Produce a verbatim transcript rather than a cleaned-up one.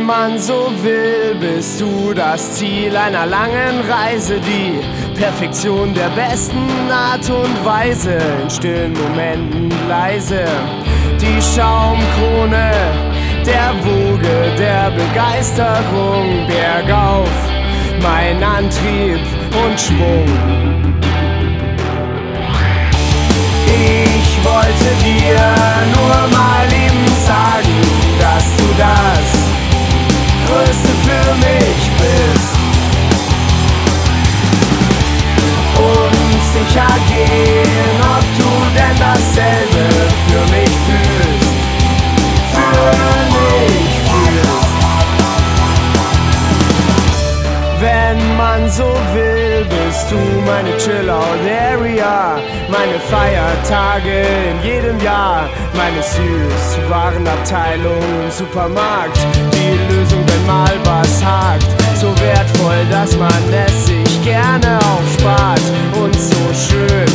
Wenn man so will, bist du das Ziel einer langen Reise, die Perfektion der besten Art und Weise, in stillen Momenten leise, die Schaumkrone der Woge der Begeisterung, bergauf, mein Antrieb und Schwung. Ich wollte dir nur mal eben sagen, dass du das Größte für mich bist und sicher gehen, ob du denn dasselbe für mich fühlst, für mich fühlst. Wenn man so will, bist du meine Chill-Out-Area, meine Feiertage in jedem Jahr, meine Süßwarenabteilung im Supermarkt, die Lösung, wenn mal was hakt, so wertvoll, dass man es sich gerne aufspart und so schön,